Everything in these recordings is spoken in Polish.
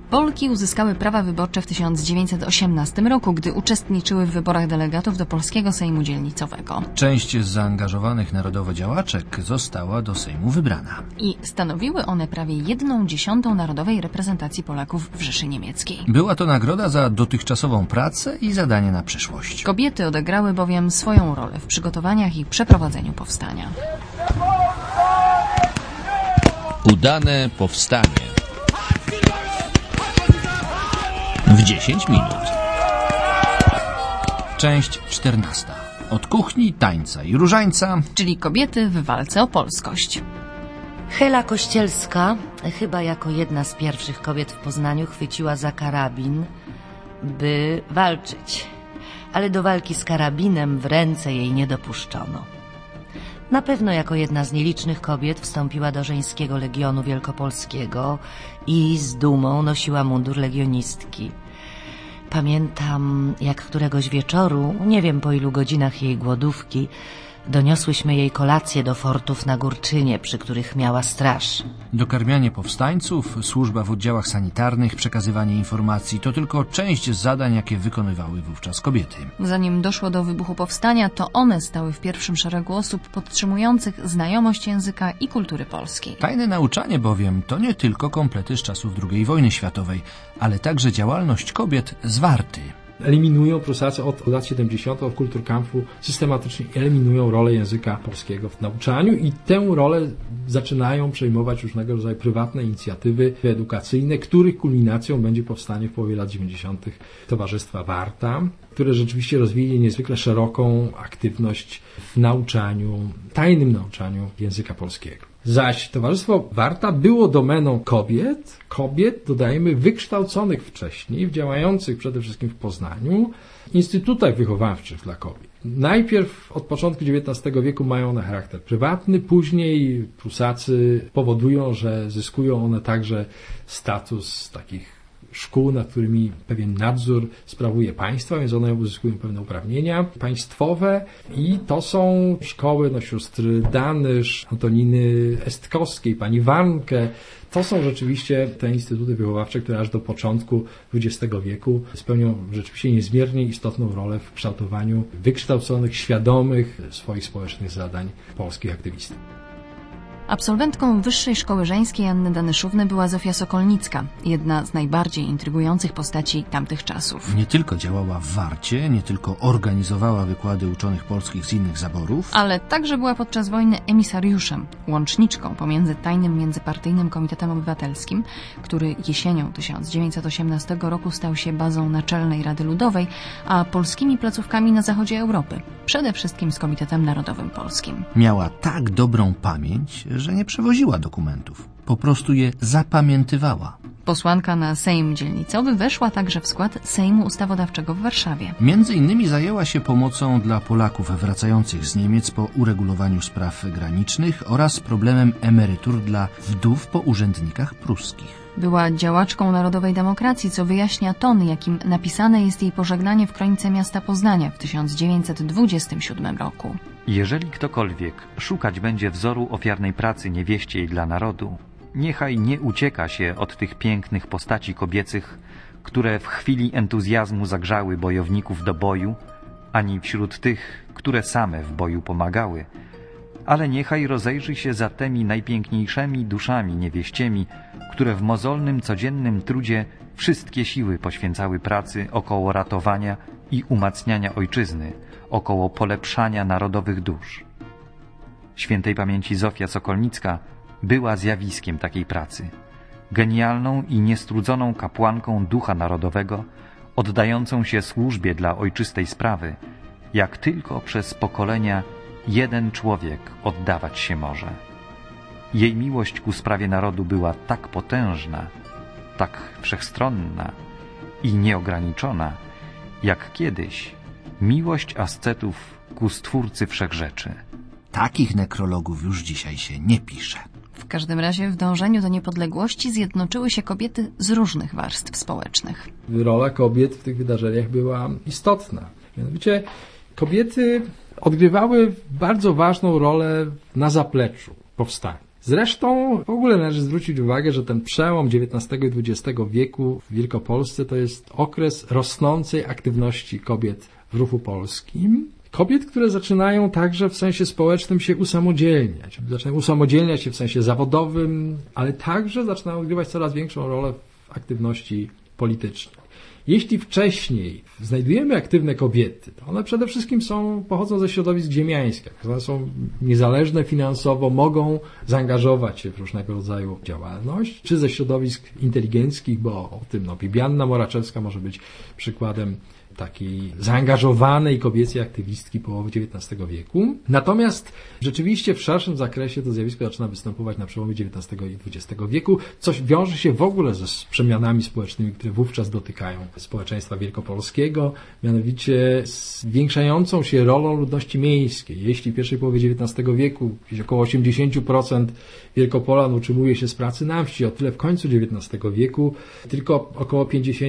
Polki uzyskały prawa wyborcze w 1918 roku, gdy uczestniczyły w wyborach delegatów do Polskiego Sejmu Dzielnicowego. Część z zaangażowanych narodowo działaczek została do Sejmu wybrana. I stanowiły one prawie 1/10 narodowej reprezentacji Polaków w Rzeszy Niemieckiej. Była to nagroda za dotychczasową pracę i zadanie na przyszłość. Kobiety odegrały bowiem swoją rolę w przygotowaniach i przeprowadzeniu powstania. Udane powstanie. W 10 minut. Część 14. Od kuchni, tańca i różańca, Czyli kobiety w walce o polskość. Hela Kościelska, chyba jako jedna z pierwszych kobiet w Poznaniu, chwyciła za karabin, by walczyć. Ale do walki z karabinem w ręce jej nie dopuszczono. Na pewno jako jedna z nielicznych kobiet wstąpiła do Żeńskiego Legionu Wielkopolskiego i z dumą nosiła mundur legionistki. Pamiętam, jak któregoś wieczoru, nie wiem po ilu godzinach jej głodówki, doniosłyśmy jej kolację do fortów na Górczynie, przy których miała straż. dokarmianie powstańców, służba w oddziałach sanitarnych, przekazywanie informacji to tylko część z zadań, jakie wykonywały wówczas kobiety. Zanim doszło do wybuchu powstania, to one stały w pierwszym szeregu osób podtrzymujących znajomość języka i kultury polskiej. Tajne nauczanie bowiem to nie tylko komplety z czasów II wojny światowej, ale także działalność kobiet z Warty. Eliminują Prusacy od lat 70. od Kulturkampfu systematycznie eliminują rolę języka polskiego w nauczaniu i tę rolę zaczynają przejmować różnego rodzaju prywatne inicjatywy edukacyjne, których kulminacją będzie powstanie w połowie lat 90. Towarzystwa Warta, które rzeczywiście rozwija niezwykle szeroką aktywność w nauczaniu, tajnym nauczaniu języka polskiego. Zaś Towarzystwo Warta było domeną kobiet, dodajemy, wykształconych wcześniej, działających przede wszystkim w Poznaniu, instytutach wychowawczych dla kobiet. Najpierw od początku XIX wieku mają one charakter prywatny, później Prusacy powodują, że zyskują one także status takich szkół, nad którymi pewien nadzór sprawuje państwo, więc one uzyskują pewne uprawnienia państwowe i to są szkoły sióstr Danysz, Antoniny Estkowskiej, pani Warnke. To są rzeczywiście te instytuty wychowawcze, które aż do początku XX wieku spełnią rzeczywiście niezmiernie istotną rolę w kształtowaniu wykształconych, świadomych swoich społecznych zadań polskich aktywistów. Absolwentką Wyższej Szkoły Żeńskiej Anny Danyszówny była Zofia Sokolnicka, jedna z najbardziej intrygujących postaci tamtych czasów. Nie tylko działała w Warcie, nie tylko organizowała wykłady uczonych polskich z innych zaborów, Ale także była podczas wojny emisariuszem, łączniczką pomiędzy tajnym międzypartyjnym Komitetem Obywatelskim, który jesienią 1918 roku stał się bazą Naczelnej Rady Ludowej, a polskimi placówkami na zachodzie Europy, przede wszystkim z Komitetem Narodowym Polskim. miała tak dobrą pamięć, że nie przewoziła dokumentów. Po prostu je zapamiętywała. Posłanka na Sejm Dzielnicowy weszła także w skład Sejmu Ustawodawczego w Warszawie. Między innymi zajęła się pomocą dla Polaków wracających z Niemiec po uregulowaniu spraw granicznych oraz problemem emerytur dla wdów po urzędnikach pruskich. Była działaczką narodowej demokracji, co wyjaśnia ton, jakim napisane jest jej pożegnanie w kronice miasta Poznania w 1927 roku. Jeżeli ktokolwiek szukać będzie wzoru ofiarnej pracy niewieściej dla narodu, niechaj nie ucieka się od tych pięknych postaci kobiecych, które w chwili entuzjazmu zagrzały bojowników do boju, ani wśród tych, które same w boju pomagały, ale niechaj rozejrzy się za tymi najpiękniejszymi duszami niewieściemi, które w mozolnym, codziennym trudzie wszystkie siły poświęcały pracy około ratowania i umacniania ojczyzny, około polepszania narodowych dusz. Świętej pamięci Zofia Sokolnicka była zjawiskiem takiej pracy, genialną i niestrudzoną kapłanką ducha narodowego, oddającą się służbie dla ojczystej sprawy, jak tylko przez pokolenia jeden człowiek oddawać się może. Jej miłość ku sprawie narodu była tak potężna, tak wszechstronna i nieograniczona, jak kiedyś miłość ascetów ku Stwórcy Wszechrzeczy. Takich nekrologów już dzisiaj się nie pisze. W każdym razie w dążeniu do niepodległości zjednoczyły się kobiety z różnych warstw społecznych. Rola kobiet w tych wydarzeniach była istotna. Mianowicie kobiety odgrywały bardzo ważną rolę na zapleczu powstania. Zresztą w ogóle należy zwrócić uwagę, że ten przełom XIX i XX wieku w Wielkopolsce to jest okres rosnącej aktywności kobiet w ruchu polskim. Kobiet, które zaczynają także w sensie społecznym się usamodzielniać. Zaczynają usamodzielniać się w sensie zawodowym, ale także zaczynają odgrywać coraz większą rolę w aktywności politycznej. Jeśli wcześniej znajdujemy aktywne kobiety, to one przede wszystkim pochodzą ze środowisk ziemiańskich. One są niezależne finansowo, mogą zaangażować się w różnego rodzaju działalność, czy ze środowisk inteligenckich, bo o tym Bibianna Moraczewska może być przykładem takiej zaangażowanej kobiecej aktywistki połowy XIX wieku. Natomiast rzeczywiście w szerszym zakresie to zjawisko zaczyna występować na przełomie XIX i XX wieku, coś wiąże się w ogóle ze przemianami społecznymi, które wówczas dotykają społeczeństwa wielkopolskiego, mianowicie zwiększającą się rolą ludności miejskiej. Jeśli w pierwszej połowie XIX wieku gdzieś około 80% Wielkopolan utrzymuje się z pracy na wsi, o tyle w końcu XIX wieku tylko około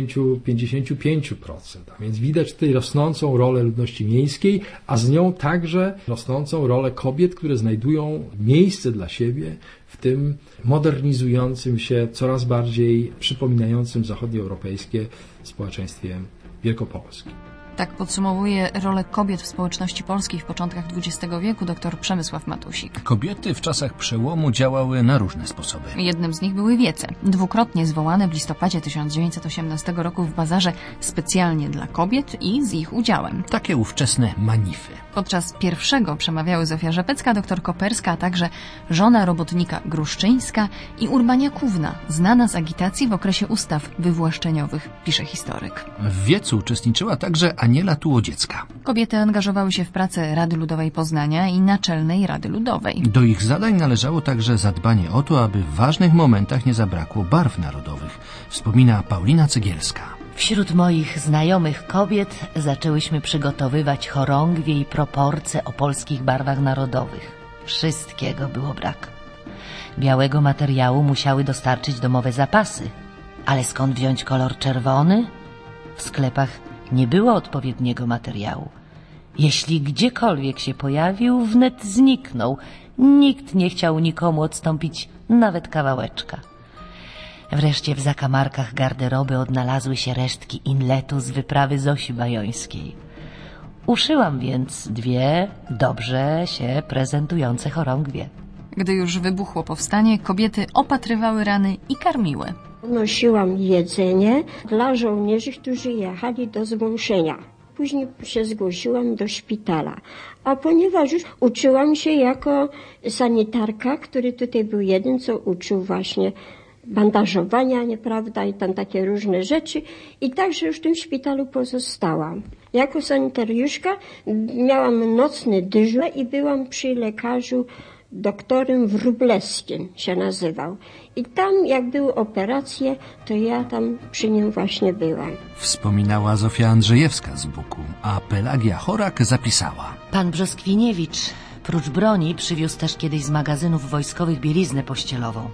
50-55%. A więc widać tutaj rosnącą rolę ludności miejskiej, a z nią także rosnącą rolę kobiet, które znajdują miejsce dla siebie w tym modernizującym się, coraz bardziej przypominającym zachodnioeuropejskie społeczeństwie wielkopolskim. Tak podsumowuje rolę kobiet w społeczności polskiej w początkach XX wieku dr Przemysław Matusik. Kobiety w czasach przełomu działały na różne sposoby. Jednym z nich były wiece, dwukrotnie zwołane w listopadzie 1918 roku w bazarze specjalnie dla kobiet i z ich udziałem. Takie ówczesne manify. Podczas pierwszego przemawiały Zofia Rzepecka, dr Koperska, a także żona robotnika Gruszczyńska i Urbania Kówna, znana z agitacji w okresie ustaw wywłaszczeniowych, pisze historyk. W wiecu uczestniczyła także Aniela Tułodziecka. Kobiety angażowały się w pracę Rady Ludowej Poznania i Naczelnej Rady Ludowej. Do ich zadań należało także zadbanie o to, aby w ważnych momentach nie zabrakło barw narodowych, wspomina Paulina Cegielska. Wśród moich znajomych kobiet zaczęłyśmy przygotowywać chorągwie i proporcje o polskich barwach narodowych. Wszystkiego było brak. Białego materiału musiały dostarczyć domowe zapasy. Ale skąd wziąć kolor czerwony? W sklepach nie było odpowiedniego materiału. Jeśli gdziekolwiek się pojawił, wnet zniknął. Nikt nie chciał nikomu odstąpić nawet kawałeczka. Wreszcie w zakamarkach garderoby odnalazły się resztki inletu z wyprawy Zosi Bajońskiej. Uszyłam więc 2 dobrze się prezentujące chorągwie. Gdy już wybuchło powstanie, kobiety opatrywały rany i karmiły. Nosiłam jedzenie dla żołnierzy, którzy jechali do zgłoszenia. Później się zgłosiłam do szpitala. A ponieważ już uczyłam się jako sanitarka, który tutaj był jeden, co uczył właśnie bandażowania, nieprawda, i tam takie różne rzeczy. I także już w tym szpitalu pozostałam. Jako sanitariuszka miałam nocny dyżur i byłam przy lekarzu doktorem Wróblewskim się nazywał. I tam jak były operacje, to ja tam przy nim właśnie byłam. Wspominała Zofia Andrzejewska z Buku, a Pelagia Chorak zapisała. Pan Brzoskwiniewicz prócz broni przywiózł też kiedyś z magazynów wojskowych bieliznę pościelową.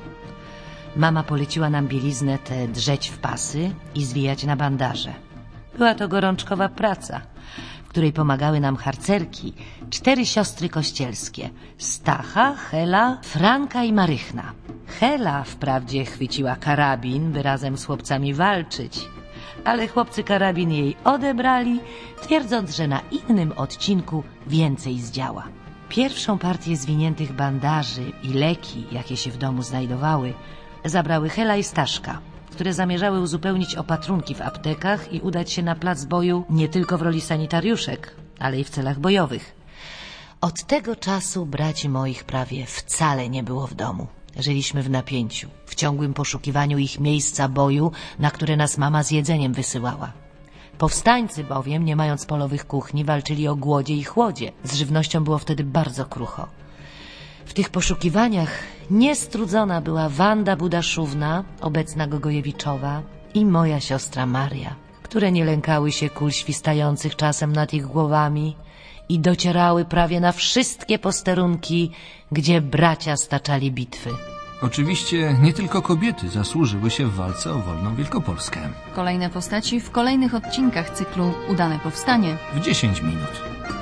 Mama poleciła nam bieliznę tę drzeć w pasy i zwijać na bandaże. Była to gorączkowa praca, w której pomagały nam harcerki, 4 siostry kościelskie: Stacha, Hela, Franka i Marychna. Hela wprawdzie chwyciła karabin, by razem z chłopcami walczyć, ale chłopcy karabin jej odebrali, twierdząc, że na innym odcinku więcej zdziała. Pierwszą partię zwiniętych bandaży i leki, jakie się w domu znajdowały, zabrały Hela i Staszka, które zamierzały uzupełnić opatrunki w aptekach i udać się na plac boju nie tylko w roli sanitariuszek, ale i w celach bojowych. Od tego czasu braci moich prawie wcale nie było w domu. Żyliśmy w napięciu, w ciągłym poszukiwaniu ich miejsca boju, na które nas mama z jedzeniem wysyłała. Powstańcy bowiem, nie mając polowych kuchni, walczyli o głodzie i chłodzie. Z żywnością było wtedy bardzo krucho. W tych poszukiwaniach niestrudzona była Wanda Budaszówna, obecna Gogojewiczowa, i moja siostra Maria, które nie lękały się kul świstających czasem nad ich głowami i docierały prawie na wszystkie posterunki, gdzie bracia staczali bitwy. Oczywiście nie tylko kobiety zasłużyły się w walce o wolną Wielkopolskę. Kolejne postaci w kolejnych odcinkach cyklu Udane Powstanie w 10 minut.